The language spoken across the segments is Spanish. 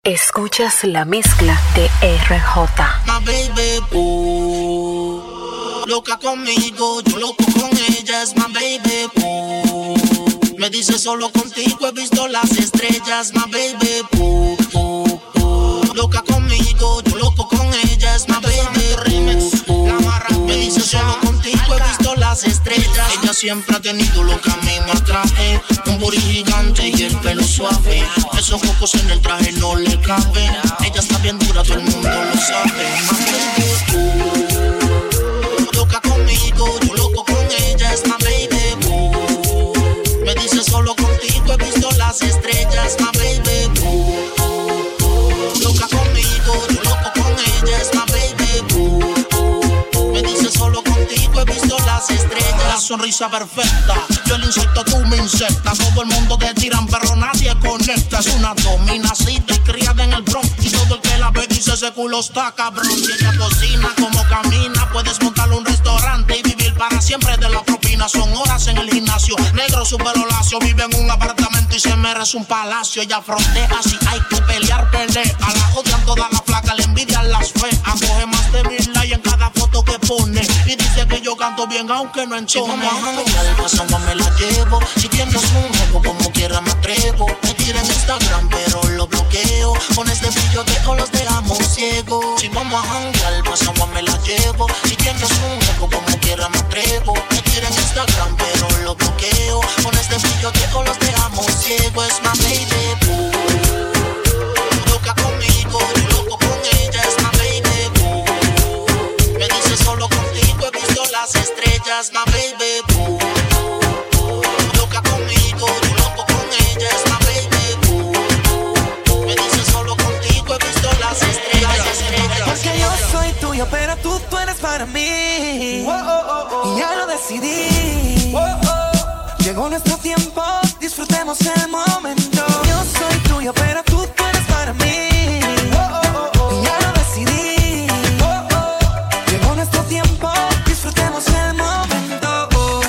Escuchas la mezcla de RJ. My baby, loca conmigo, yo loco con ella, es my baby, me dice solo contigo he visto las estrellas, my baby, loca conmigo, yo loco con ella, es my baby, me dice solo contigo he visto las estrellas. Ella siempre ha tenido lo que a mí me atrae, un booty gigante y el pelo suave, esos cocos en el traje no le caben. Ella está bien dura, todo el mundo lo sabe. My baby, loca conmigo, yo loco con ella, es my baby, me dice solo contigo he visto las estrellas, my baby, loca conmigo, yo loco con ella, es my baby, me dice solo contigo he visto las estrellas. La sonrisa perfecta, yo el insecto, tú me insectas. Todo el mundo te tiran, pero nadie conecta. Es una dominacita y criada en el Bronx, y todo el que la ve dice ese culo está cabrón. Si ella cocina como camina, puedes montarle un restaurante y vivir para siempre de la propina. Son horas en el gimnasio, negro su pelo lacio, vive en un apartamento y se merece un palacio. Ella frontea, si hay que pelear, pelea. La odian todas las flacas, le envidian las feas. Coge más de 1000 likes en cada foto que pone y dice que yo canto bien aunque no entone. Si vamos a janguear, pasando me la llevo. Si tienes un juego como quiera me atrevo. Me tira en Instagram pero lo bloqueo. Con este billoteo los dejamos ciegos. Si vamos a janguear, pasando me la llevo. Si tienes un juego como quiera me atrevo. Me tira en Instagram pero lo bloqueo. Con este billoteo los dejamos ciegos. Es my baby, loca conmigo, yo loco con ella, es my baby, me dice solo contigo he visto las estrellas, my baby, loca conmigo, yo loco con ella, es my baby, me dice solo contigo he visto las estrellas. Porque yo soy tuyo, pero tú eres para mí. Y ya lo decidí. Llegó nuestro tiempo, disfrutemos el momento. Yo soy tuyo, pero tú eres para mí. Y ya lo decidí. Llegó nuestro tiempo, disfrutemos el momento.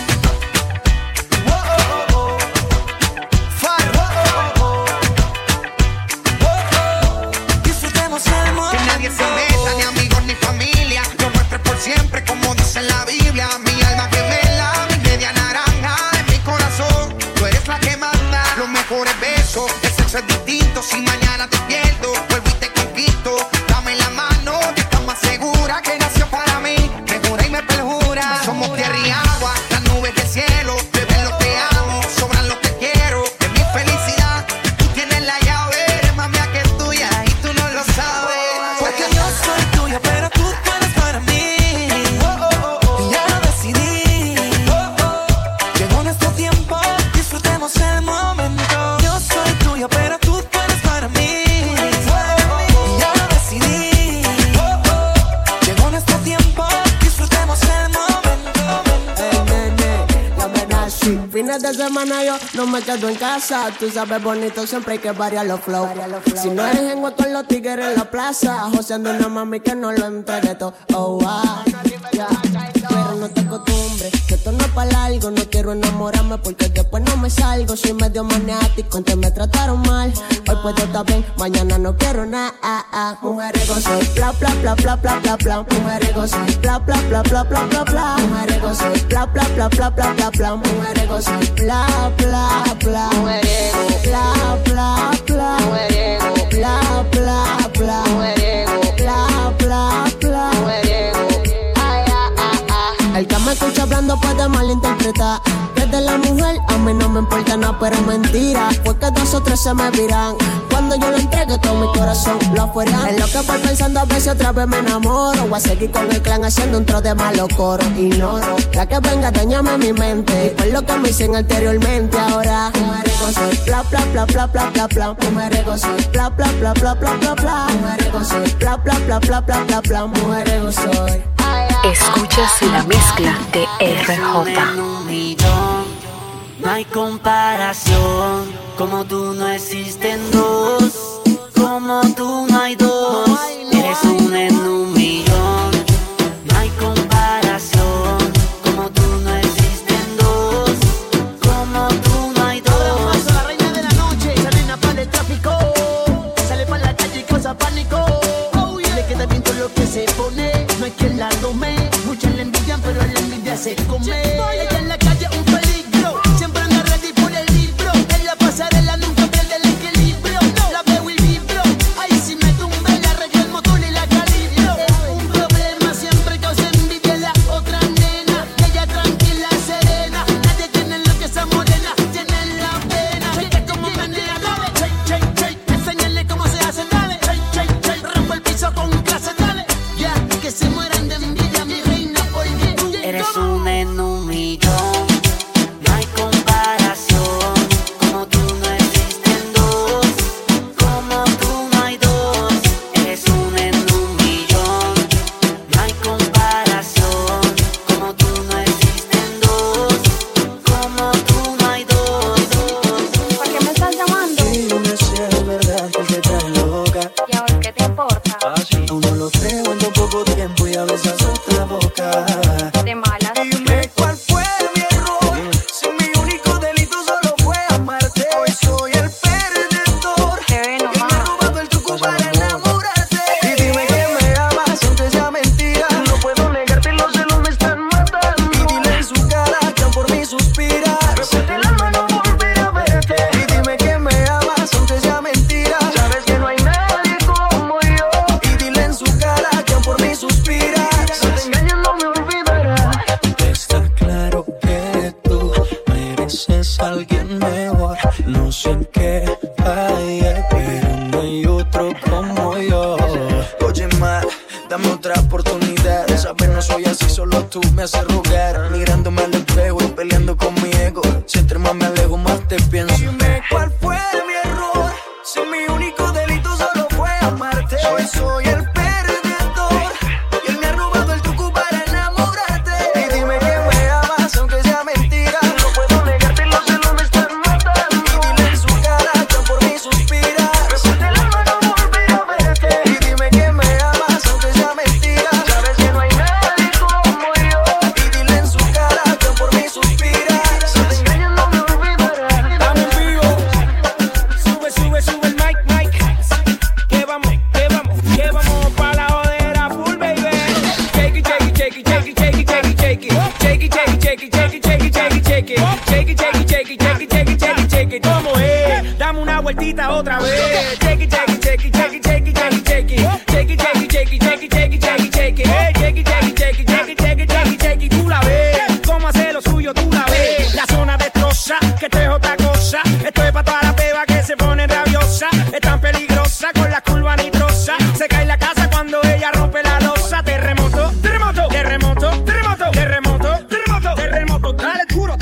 Disfrutemos el momento. Que nadie se meta, ni amigos ni familia. Lo nuestro es por siempre, como dice en la Biblia. Mi alma gemela, mi media naranja. En mi corazón, tú eres la que manda. Los mejores besos, el sexo es distinto. Si mañana te pierdo, vuelvo y te conquisto. Dame la mano, que estás más segura. Que nació para mí, me jura y me perjura. Somos tierra y agua, las nubes del cielo. Bebé, lo te amo, sobran lo que quiero. De mi felicidad, tú tienes la llave. Eres más mía que tuya y tú no lo sabes. Porque yo soy tuyo, pero tú eres para mí. Y ya lo decidí. Llegó nuestro tiempo, disfrutemos el momento. Yo soy tuyo, pero tú eres para mí. Y ya lo decidí. Llegó nuestro tiempo, disfrutemos el momento. La verdad sí, fines de semana yo no me quedo en casa. Tú sabes bonito, siempre hay que variar los flow. Si no eres en con los tigres en la plaza, joseando una mami que no lo entregue todo. Oh, wow, yeah. Pero no te acostumbres, que esto no es para largo. No quiero enamorarme porque después no me salgo. Soy medio maniático, antes me trataron mal. Hoy puedo estar bien, mañana no quiero nada. Mujeriego soy, bla bla bla bla bla bla bla. Mujeriego soy, bla bla bla bla bla bla bla. Mujeriego soy, bla bla bla bla bla bla bla. Mujeriego soy, bla bla bla. Mujeriego, bla bla bla. Mujeriego, bla bla bla. Mujeriego, bla bla bla. Mujeriego. El que me escucha hablando puede malinterpretar. Desde la mujer a mí no me importa nada, pero es mentira. Porque 2 o 3 se me viran. Cuando yo lo entregue todo mi corazón lo afuera. Es lo que voy pensando a veces otra vez me enamoro. Voy a seguir con el clan haciendo un tro de malo coro. Ignoro la que venga, dañame mi mente. Y por lo que me dicen anteriormente. Ahora mujeriego soy, bla bla bla bla bla bla bla. Mujeriego soy, bla bla bla bla bla bla bla. Mujeriego soy, bla bla bla bla bla bla bla. Mujeriego soy. Escuchas la mezcla de RJ. En un millón, no hay comparación. Como tú no existen dos. Como tú no hay dos. Eres un en un millón. No hay comparación. Como tú no existen dos. Como tú no hay dos. Ahora paso la reina de la noche. Esa nena para el tráfico. Sale para la calle. hace comer. Ella en la calle un peligro, siempre anda ready por el libro. En la pasarela nunca pierde el equilibrio. La veo y vibro, ahí si me tumbe le arreglo el motor y la calibro. Un problema siempre causa envidia en la otra nena. Ella tranquila, serena, nadie tiene lo que esa morena tiene en la pena. Ella como menea, dale, shake, shake, shake, enséñale cómo se hace, dale, shake, shake, shake, rompe el piso con clase, dale, ya, que se mueran de envidia, mi reina, porque tú eres una en un millón, no hay comparación, como tú no existen dos, como tú no hay dos, eres una en un millón, no hay comparación, como tú no existen dos, como tú no hay dos. ¿Por qué me estás llamando? Dime si es verdad que te trae loca. ¿Y ahora qué te importa? Aún no lo creo en tan poco tiempo y a veces otra boca. De malas. Dime cuál fue mi error. Si mi único delito solo fue amarte. Hoy soy el perdedor. Te ve Que me ha nomás. robado el truco para enamorarte. Y dime que me amas aunque sea mentira. No puedo negarte, los celos me están matando. Y dile en su cara que por mí suspira. Repuesta el alma, no volveré a verte. Y dime que me amas aunque sea mentira. Sabes que no hay nadie como yo. Y dile en su cara que por mí suspira. Si te engañas no me olvidarás. Está claro que tú mereces a alguien mejor. No sé en qué falla, pero no hay otro como yo. Oye, ma, dame otra oportunidad. Sabes, no soy así, solo tú me haces rogar. Mirándome al espejo y peleando con mi ego. Si entre más me alejo, más te pienso. Dime cuál fue mi error. Si mi único delito solo fue amarte. Hoy soy el perdedor. Y él me ha robado el truco para enamorarte. Y dime que me amas aunque sea mentira. No puedo negarte, los celos me están matando. Y dile en su cara que por mí suspira. Repuesta el alma, no volveré a verte. Y dime que me amas aunque sea mentira. Sabes que no hay nadie como yo. Y dile en su cara que por mí suspira. Si te engañas no me olvidarás. Estamos en vivo. Sube el mic. Que vamos pa' la jodera full, baby. Shake it. ¿Cómo es? Dame una vueltita otra vez. Shake it. Tú la ves. Cómo hace lo suyo, tú la ves. La zona destroza, que esto es otra cosa. Esto es pa' toda la peba que se pone rabiosa. Es tan peligrosa con la curva nitrosa. Se cae la casa cuando ella rompe la losa. Terremoto, dale duro.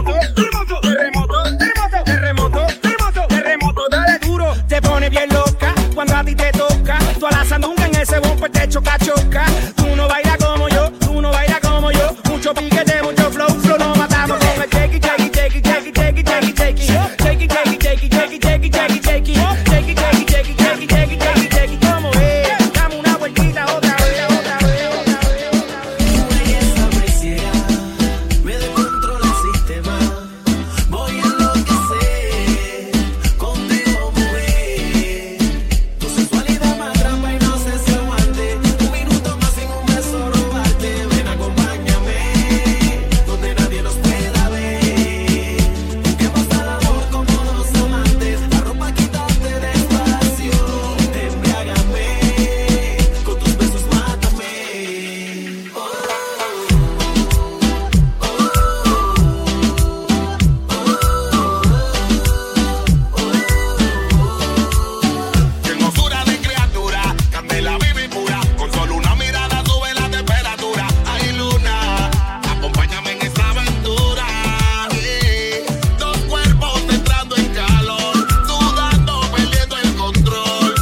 Terremoto, dale duro. Te pone bien loca cuando a ti te toca. Tú a la sandunga en ese bumper te choca. Tú no bailas como yo. Mucho piquete, mucho flow, no matamos con el shake it. ¿Cómo es? Dame una vueltita otra vez. Esa presión me descontrola el sistema. Voy a enloquecer contigo, mujer. Tu sensualidad me atrapa y no sé si aguante. Un minuto más sin un beso robarte. Ven, acompáñame donde nadie nos pueda ver. Busquemos al amor como dos amantes. La ropa quítate despacio. Embriágame con tus besos, mátame. Qué hermosura de criatura, candela viva y pura. Con solo una mirada sube la temperatura. Ay, luna, acompáñame en esta aventura. Dos cuerpos entrando en calor, sudando, perdiendo el control.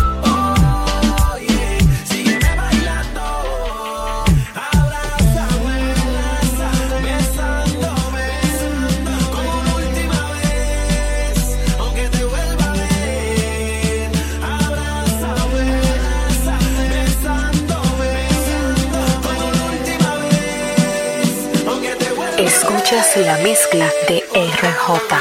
Sígueme bailando, abrázame, besándome, como la última vez, aunque te vuelva a ver. Abrázame, besándome, como la última vez, aunque te vuelva a ver. Escuchas la mezcla de RJ.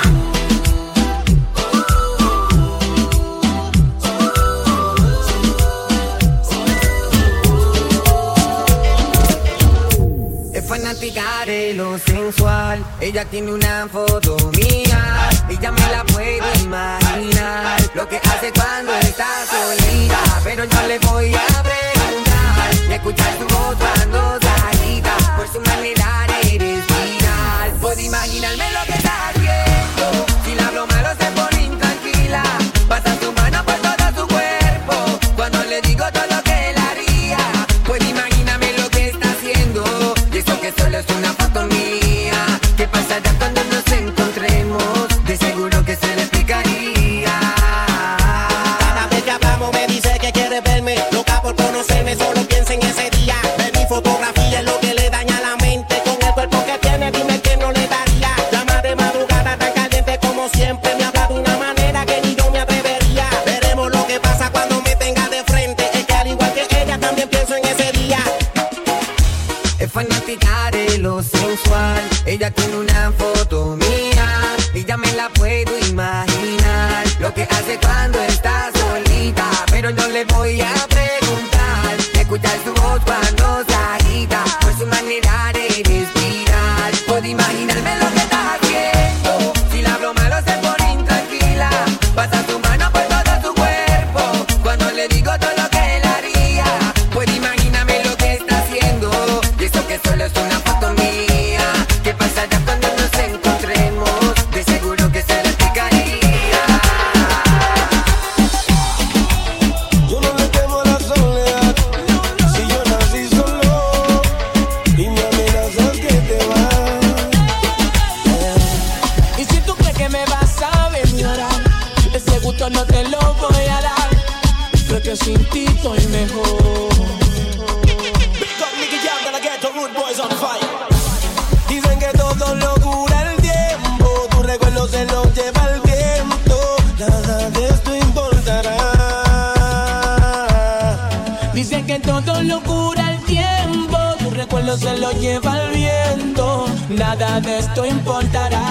Es fanática platicaré lo sensual. Ella tiene una foto mía, ella me la puedo imaginar. Lo que hace cuando está solita, pero yo le voy a preguntar y escuchar su voz cuando se agita. Por su manera de respirar, puedo imaginarme lo que está haciendo. Si la hablo malo se pone intranquila, pasa su mano por todo su cuerpo cuando le digo todo lo que él haría. Puedo imaginarme lo que está haciendo, y eso que solo es una foto mía. ¿Qué pasará cuando nos encontremos? De seguro que se le explicaría. Cada vez que hablamos me dice que quiere verme, loca por conocerme, solo piensa en ese día. Ver mi fotografía es lo que le daña la mente. Con el cuerpo que tiene, dime que no le daría. Llama de madrugada tan caliente como siempre, me habla de una manera que ni yo me atrevería. Veremos lo que pasa cuando me tenga de frente. Es que al igual que ella también pienso en ese día. Es fanática de lo sensual. Ella tiene una foto mía, ella me la puedo imaginar. Lo que hace cuando está solita, pero yo le voy a preguntar, escuchar su voz cuando se agita. Por su manera de respirar, puedo imaginarme lo que está haciendo. Si la hablo malo se pone intranquila, pasa su mano por todo su cuerpo cuando le digo todo lo que él haría. Puedo imaginarme lo que está haciendo, y eso que solo es una foto mía. ¿Qué pasará cuando nos encontremos? De seguro que se le explicaría. Yo no le temo a la soledad, si yo nací solo y me amenazas que te vas. Y si tú crees que me vas a ver llorar, ese gusto no te lo voy a dar. Creo que sin ti estoy mejor. Big up Nicky Jam, gonna get the rude boys on fire. Dicen que todo lo cura el tiempo, tu recuerdo se lo lleva el viento. Nada de esto importará. Dicen que todo lo cura el tiempo, tu recuerdo se lo lleva el viento. Nada de esto importará.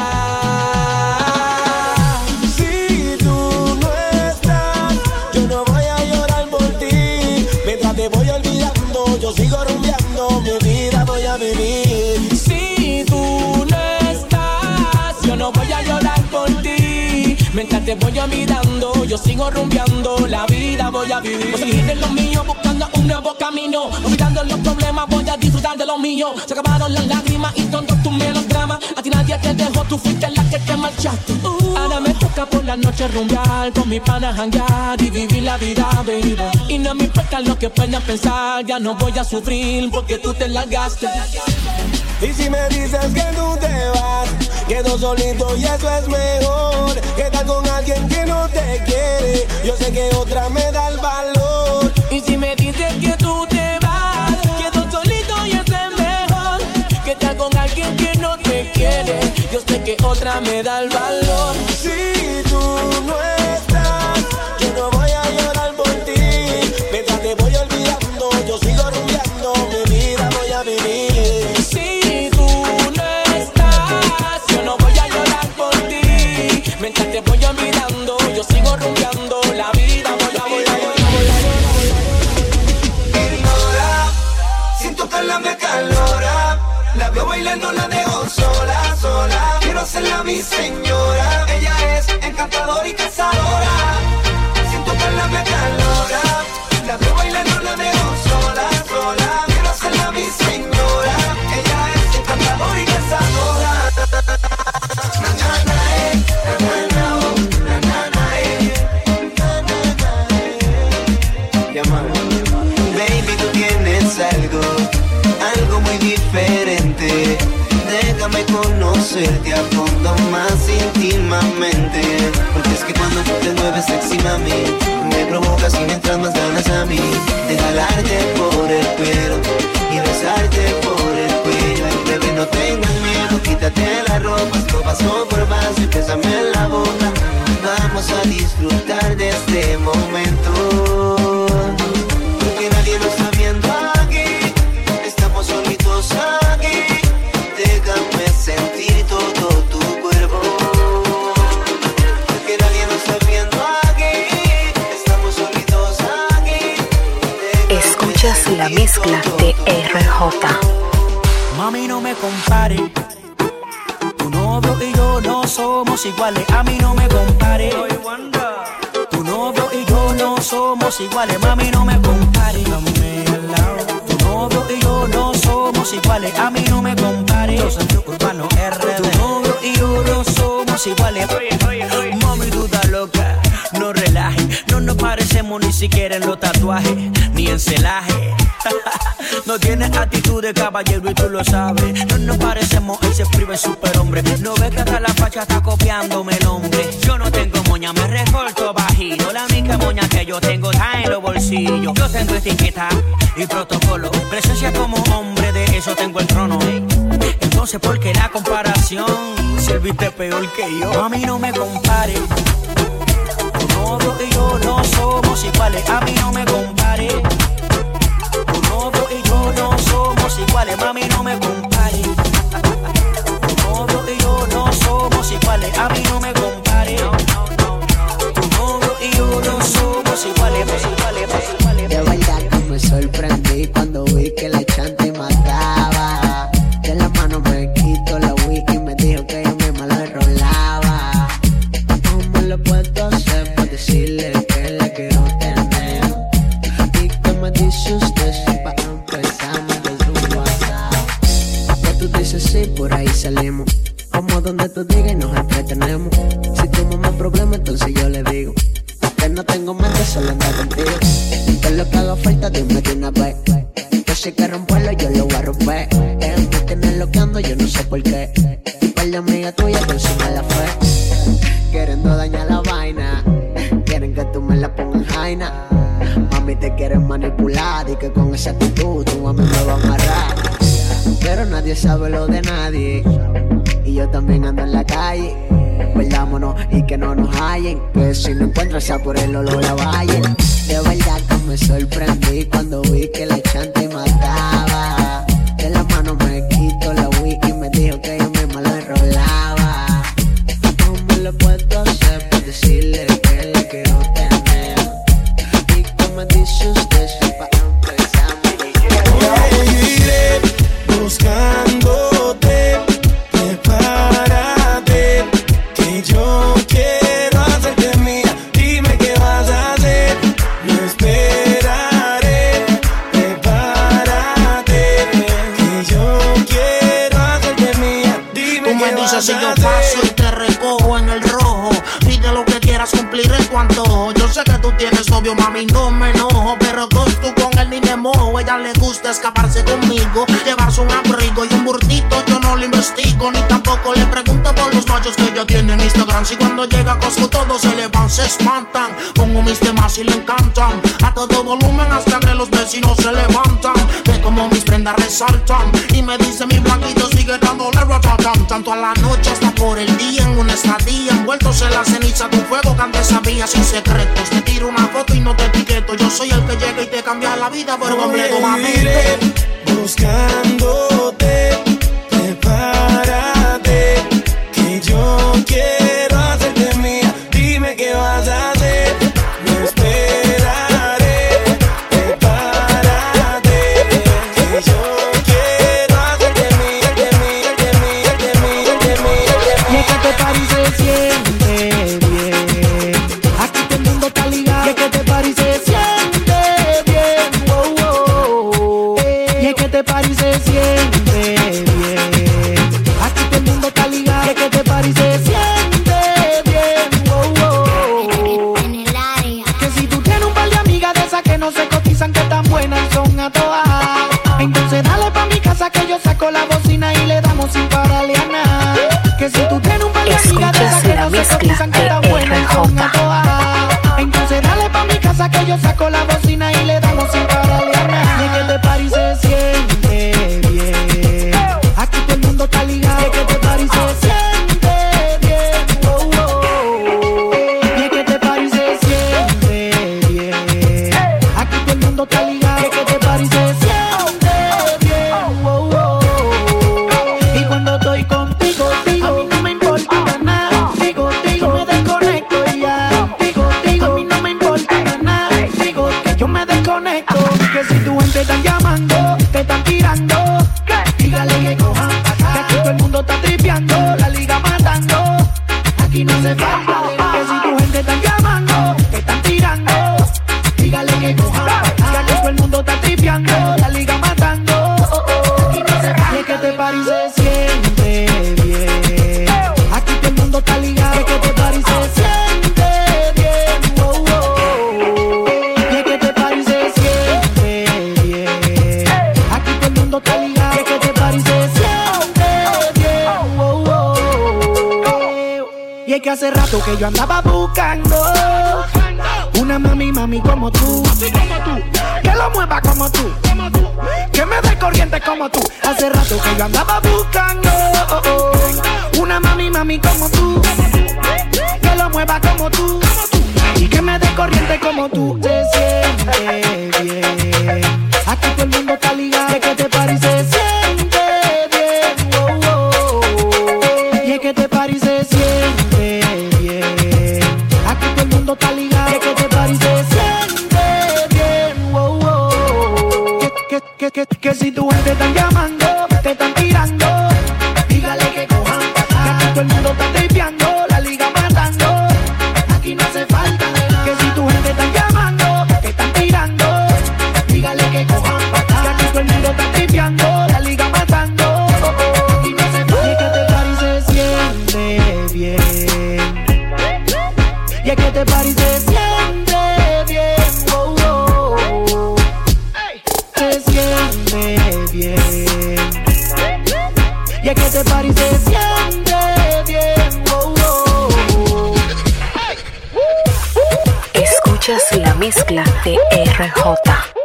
Si tú no estás, yo no voy a llorar por ti. Mientras te voy olvidando, yo sigo rumbeando, mi vida voy a vivir. Si tú no estás, yo no voy a llorar por ti. Mientras te voy olvidando, yo sigo rumbeando, la vida voy a vivir. Voy a seguir en lo mío, buscando un nuevo camino. Olvidando los problemas, voy a disfrutar de lo mío. Se acabaron las lágrimas y todos tus melodramas. A ti nadie te dejó, tú fuiste la que te marchaste. Ahora me toca por la noche rumbear, con mis panas janguear y vivir la vida, baby. Y no me importa lo que puedan pensar, ya no voy a sufrir porque tú te largaste. Y si me dices que tú te vas, quedo solito y eso es mejor que estar con alguien que no te quiere. Yo sé que otra me da el valor. Y si me dices que tú te vas, quedo solito y eso es mejor que estar con alguien que no te quiere. Yo sé que otra me da el valor. Si tú no estás, yo no voy a llorar por ti. Mientras te voy olvidando, yo sigo rumbeando, mi vida voy a vivir. Si tú no estás, yo no voy a llorar por ti. Mientras te voy olvidando, yo sigo rumbeando, la vida voy a vivir. Ignora, siento que la me calora. La veo bailando, la dejo sola, sola. Quiero hacerla mi señora. Ella es encantadora y cazadora. Siento que la me calora. La veo bailando, la dejo sola, sola. Quiero hacerla mi señora. Ella es encantadora y cazadora. Na na na na na na na. Baby, tú tienes algo muy diferente. Déjame conocerte a fondo, más íntimamente. Porque es que cuando tú te mueves sexy, mami, me provocas y me entran más ganas a mí de jalarte por el pelo y besarte por el cuello. Ay, bebé, no tengas miedo, quítate la ropa, esto pasó por más y bésame en la boca. Vamos a disfrutar de este momento, porque nadie lo está viendo aquí. Estamos solitos aquí. Déjame sentir todo tu cuerpo, porque nadie lo está viendo aquí. Estamos solitos aquí. Escuchas la mezcla de RJ. Mami, no me compare. Tu novio y yo no somos iguales. A mí no me compare. Tu novio y yo no somos iguales. Mami, no me compare. Tu novio y yo no somos iguales. A mí no me compare. Yo soy Urbano RD. Tu novio y yo no somos iguales. Mami, tú estás loca. No relajes, no nos parecemos ni siquiera en los tatuajes, ni en celaje. No tienes actitud de caballero y tú lo sabes. No nos parecemos, él se escribe superhombre. No ves que hasta la facha está copiándome el nombre. Yo no tengo moña, me recorto bajito. La única moña que yo tengo está en los bolsillos. Yo tengo etiqueta y protocolo. Presencia como hombre, de eso tengo el trono. Entonces, ¿por qué la comparación? Si él viste peor que yo. A mí no me compare. Tu novio y yo no somos iguales. A mí no me compare. Tu novio y yo no somos iguales. Mami, no me compare. Tu novio y yo no somos iguales. A mí no me compare. Tu novio y yo no somos iguales. De verdad que me sorprendí cuando vi que la chante mataba. De la mano me quito la wiki y me dijo que yo misma la enrolaba. ¿Cómo lo puedo hacer para decirle que la quiero tener? Y que me dice usted si para empezar desde su WhatsApp. Que tú dices sí, por ahí salimos. Como donde tú digas y nos entretenemos. Si tu mamá problema, entonces yo le digo que no tengo mente, solo andar contigo. Que es lo que haga falta, dime de una vez. Que si que romperlo, yo lo voy a romper. Él me tiene loqueando, yo no sé por qué. Y par de amigas tuyas consumen la fe. Queriendo dañar la vaina. Quieren que tú me la pongas en jaina. Mami, te quieren manipular y que con esa actitud tú a mí me vas a amarrar. Pero nadie sabe lo de nadie. Y yo también ando en la calle. Perdámonos y que no nos hallen. Que si no encuentras sea por el olor a valle. De verdad que me sorprendí cuando vi que la chante mataba. De la mano me quito la wiki y me dijo que yo misma la enrolaba. ¿Cómo lo puedo hacer para decirle que la quiero tener? Y que me dice usted si para empezar me iré buscándote. Prepárate, que yo quiero hacerte mía. Dime qué vas a hacer. No esperaré. Prepárate, que yo quiero hacerte mía. Dime tú me qué dices vas si a yo hacer. paso y te recojo en el rojo. Pide lo que quieras, cumpliré tu antojo. Yo sé que tú tienes novio, mami, no me enojo. Pero tú con él ni me mojo. Ella le gusta escaparse conmigo, llevarse un abrigo y un burtito. Yo no lo investigo, ni tampoco le pregunto por los machos que ella tiene en Instagram. Si cuando llega a Costco todos se le van, se espantan. Pongo mis temas y le encantan. A todo volumen hasta que los vecinos se levantan. Ve como mis prendas resaltan. Y me dice mi blanquito sigue dándole ratatán. Tanto a la noche hasta por el día en una estadía. Envueltos en la ceniza de un fuego que antes sabía sin secretos. Te tiro una foto y no te etiqueto. Yo soy el que llega y te cambia la vida por completo, mami. Iré buscándote. Prepárate, que yo quiero hacerte mía. Dime qué vas a hacer. No esperaré. Prepárate, que yo quiero hacerte mía, de mía, de mía, de mía, de mía, de mía. Y es que te parece siente bien. Aquí todo el mundo está ligado. Y es que te parece siente bien. Wow, wow. Y es que te parece siente bien. Aquí todo el mundo está ligado. Y es que te parece siente bien. Wow, wow. Que si tú tienes un par de amigas de esas que no se cotizan, que tan buenas y son a todas, entonces dale pa' mi casa que yo saco la bocina y le damos sin pararle a nada. Que si tú tienes un par de amigas de esas que no se cotizan, que tan buenas y son a todas, entonces dale pa' mi casa que yo saco la bocina y le damos sin pararle a nada. Y es que te parece siente bien. Aquí todo el mundo está ligado. Y es que te parece siente bien. Oh, oh, oh. Y es que te parece siente bien. Aquí todo el mundo está ligado. Y es que te parece siente bien. Oh, oh, oh. Y cuando estoy contigo, a mí no me importa nada. Digo, me desconecto y ya. Digo, a mí no me importa nada. Digo que yo me desconecto. Que si tu gente te están llamando, te están tirando, dígale que que cojan pa' acá. Que aquí todo el mundo está tripeando, la liga matando. Y es que este party se siente bien. Aquí todo el mundo está ligado. Es que este party se siente bien. Y es que este party se siente bien. Aquí todo el mundo está ligado. Es que este party se siente bien. Y es que hace rato que yo andaba buscando una mami como tú, que lo mueva como tú, que me dé corriente como tú. Hace rato que yo andaba buscando una mami como tú, que lo mueva como tú y que me dé corriente como tú. Se siente bien, aquí todo el mundo está ligado. Es que te party se siente bien, y es que te party se siente bien, aquí todo el mundo está ligado. Es que te party se siente bien, que si tu gente te están llamando, te están tirando, dígale que cojan pa' acá. Que aquí todo el mundo está tripeando, la liga matando, aquí no hace falta de nada. Que si tu gente te están llamando, te están tirando, dígale que cojan pa' acá. Que aquí todo el mundo está tripeando, la liga matando, aquí no hace falta. Y es que este party se siente bien, y es que este party se siente bien, se siente bien, y es que este party se siente bien. Escuchas la mezcla de RJ.